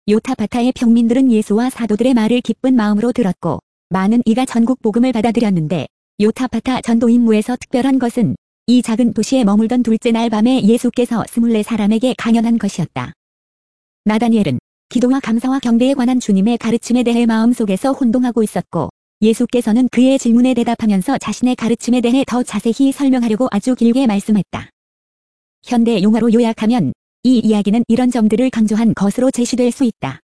요타바타의 평민들은 예수와 사도들의 말을 기쁜 마음으로 들었고 많은 이가 전국 복음을 받아들였는데 요타바타 전도 임무에서 특별한 것은 이 작은 도시에 머물던 둘째 날 밤에 예수께서 24사람에게 강연한 것이었다. 나다니엘은 기도와 감사와 경배에 관한 주님의 가르침에 대해 마음속에서 혼동하고 있었고 예수께서는 그의 질문에 대답하면서 자신의 가르침에 대해 더 자세히 설명하려고 아주 길게 말씀했다. 현대 용어로 요약하면 이 이야기는 이런 점들을 강조한 것으로 제시될 수 있다.